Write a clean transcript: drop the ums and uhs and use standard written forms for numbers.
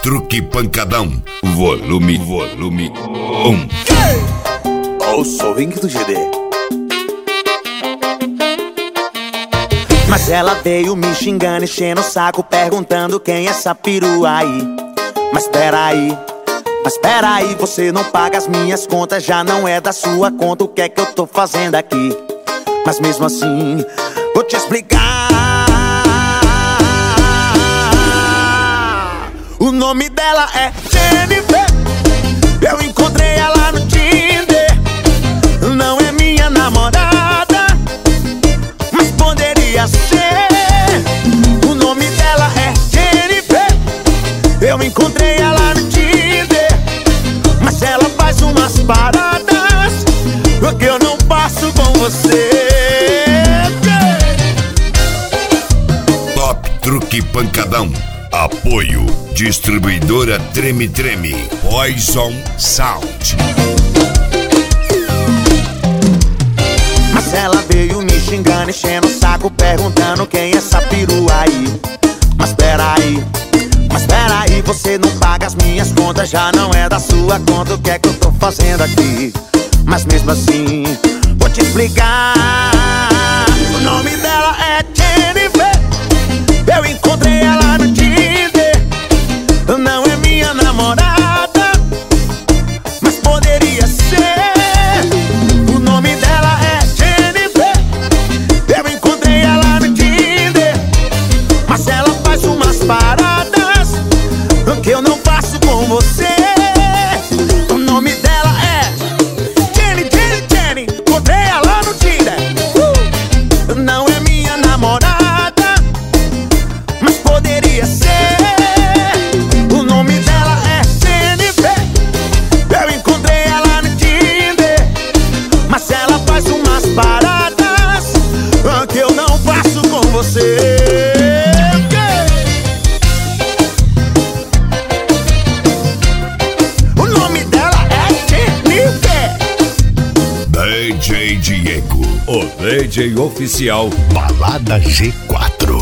Truque Pancadão, volume 1. Ouça o ringue do GD. Mas ela veio me xingando, enchendo o saco, perguntando quem é essa perua aí. Mas peraí, você não paga as minhas contas, já não é da sua conta, o que é que eu tô fazendo aqui? Mas mesmo assim, vou te explicar. O nome dela é Jennifer, eu encontrei ela no Tinder. Não é minha namorada, mas poderia ser. O nome dela é Jennifer, eu encontrei ela no Tinder. Mas ela faz umas paradas que eu não passo com você. Top Truque Pancadão. Apoio Distribuidora Treme Treme, Poison Sound. Mas ela veio me xingando, enchendo o saco, perguntando quem é essa perua aí. Mas peraí, você não paga as minhas contas, já não é da sua conta, o que é que eu tô fazendo aqui? Mas mesmo assim, vou te explicar. O nome dela é Jennifer, eu encontrei ela no Tinder. Não é minha namorada, mas poderia ser. O nome dela é Jennifer, eu encontrei ela no Tinder. Mas ela faz umas paradas que eu não faço com você. O nome dela é Jenny, encontrei ela no Tinder. Não é minha namorada, mas poderia ser. O nome dela é Jennifer, eu encontrei ela no Tinder. Mas ela faz umas paradas que eu não faço com você. O nome dela é Jennifer. DJ Diego, O DJ oficial Balada G4.